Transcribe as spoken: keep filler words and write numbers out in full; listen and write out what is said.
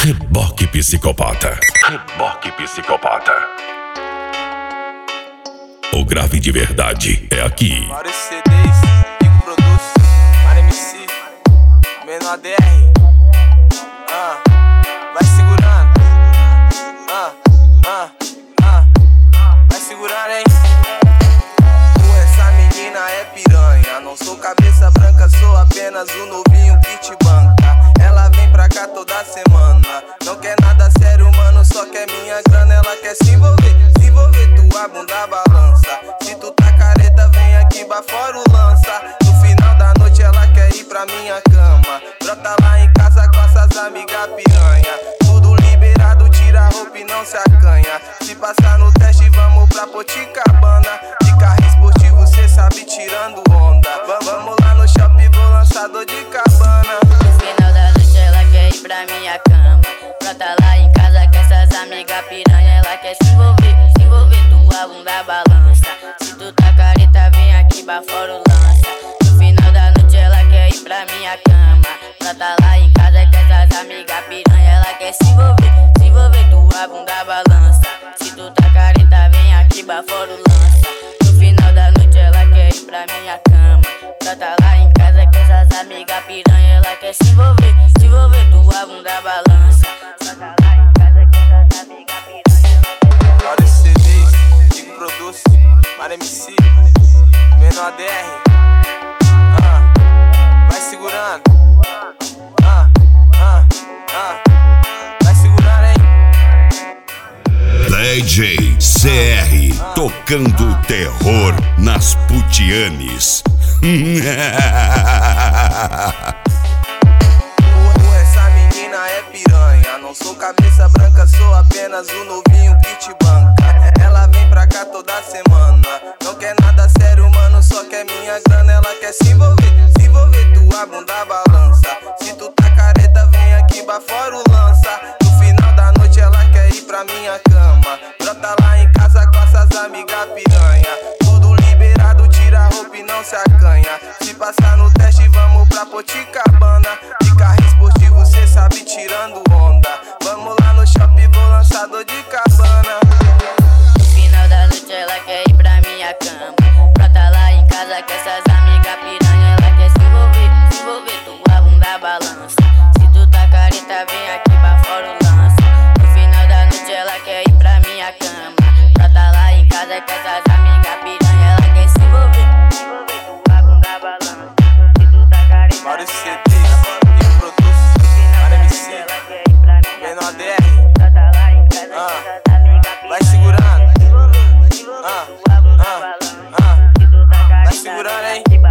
Reboque Psicopata. Reboque Psicopata. O grave de verdade é aqui. Vários C Ds, Rico Produz, Mara M C, Menor D R. Ah, vai segurando. Ah, ah, ah, vai segurando, hein? Pô, essa menina é piranha. Não sou cabeça branca, sou apenas o novinho que te banca. Ela vem pra cá toda semana. Não quer nada sério, mano, só quer minha grana. Ela quer se envolver, se envolver, tua bunda balança. Se tu tá careta, vem aqui fora o lança. No final da noite ela quer ir pra minha cama. Brota lá em casa com essas amigas piranha. Tudo liberado, tira a roupa e não se acanha. Se passar no teste, vamos pra Poticabana. De carro esportivo, cê sabe, tirando onda. Vamos lá no shopping, vou lançar dor de cabana. No final da noite ela quer ir pra minha cama. Brota lá em casa com essas amigas piranha. Ela quer se envolver, se envolver, tua bunda balança. Se tu tá careta, vem aqui fora o lança. No final da noite ela quer ir pra minha cama. Brota lá em casa com essas amigas piranha. Ela quer se envolver, se envolver, tua bunda balança. Se tu tá careta, vem aqui fora o lança. No final da noite ela quer ir pra minha cama. Brota lá em casa com essas amigas piranha. Ela quer se envolver, se envolver, tua bunda balança. Brota lá em casa com essas amigas piranha. Vários C Ds, Rico Produz, Mara M C, Menor D R. Ah, vai segurando. Ah, ah, ah, vai segurando, hein? D J C R tocando terror nas putianes. Pô, essa menina é piranha. Não sou cabeça branca, sou apenas o novinho que te banca. Ela vem pra cá toda semana. Não quer nada sério, mano, só quer minha grana. Ela quer se envolver, se envolver, tua bunda balança. Se tu tá careta, vem aqui fora o lança. No final da noite ela quer ir pra minha cama. Brota lá em casa com essas amigas piranha. Tudo liberado, tira a roupa e não se acanha. Se passar no teste, vamos pra Poticabana. De carro esportivo, cê sabe, tirando onda. Vamos lá no shopping, vou lançar dor de cabana. No final da noite ela quer ir pra minha cama. Brota lá em casa com essas amigas piranha. Ela quer se envolver, se envolver, tua bunda balança. Se tu tá careta, vem aqui fora o lança. No final da noite ela quer ir pra minha cama. Brota lá em casa com essas amigas piranha. Ela quer se envolver, se envolver, tua bunda balança. Se tu tá careta, Vários C Ds, Rico Produz, Mara M C, Menor D R. Ah, vai segurando. Ah, ah, ah, vai segurando, hein?